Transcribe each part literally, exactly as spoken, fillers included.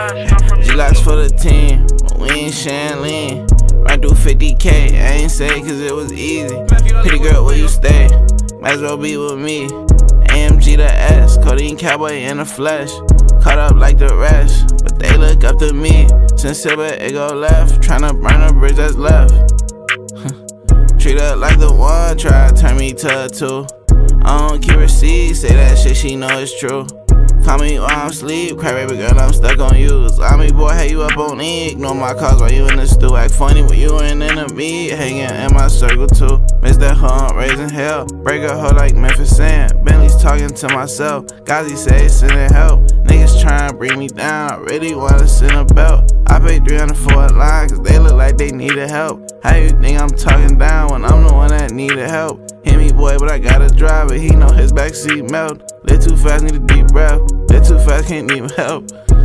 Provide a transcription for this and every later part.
G-Locks for the team, but we ain't sharing lean. Run through fifty K, I ain't say cause it was easy. Pretty girl, where you stay? Might as well be with me. A M G to S, codeine cowboy in the flesh. Caught up like the rest, but they look up to me. Since silver, it go left. Tryna burn a bridge that's left. Treat her like the one, try to turn me to a two. I don't keep receipts, say that shit, she know it's true. Call me while I'm asleep, cry baby girl, I'm stuck on you. Zombie boy, hey you up on E, ignore my calls while you in the stew. Act funny when you in enemy, hanging in my circle too. Miss that hoe, I'm raising hell, break a hoe like Memphis Sand. Bentley's talking to myself, Gazi say sending help. Niggas trying to bring me down, I really wanna send a belt. I paid three hundred for a line, cause they look like they needed help. How you think I'm talking down when I'm the one that needed help? Hit me boy, but I gotta drive, but he know his backseat melt. Lit too fast, need a deep breath. Lit too fast, can't even help.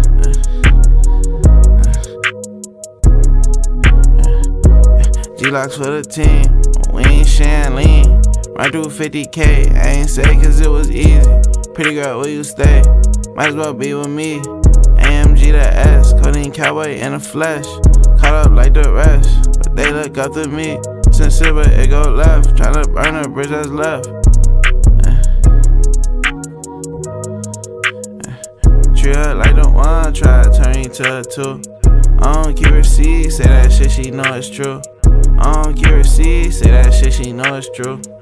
G-Locks for the team, we ain't sharing lean. Run through fifty K, I ain't say cause it was easy. Pretty girl, where you stay? Might as well be with me. A M G to S, codeine cowboy in the flesh. Caught up like the rest, but they look up to me. Since silver, it go left. Tryna burn a bridge that's left. Treat her like the one, try to turn you to a two. I don't keep receipts, say that shit, she know it's true. I don't keep receipts, say that shit, she know it's true.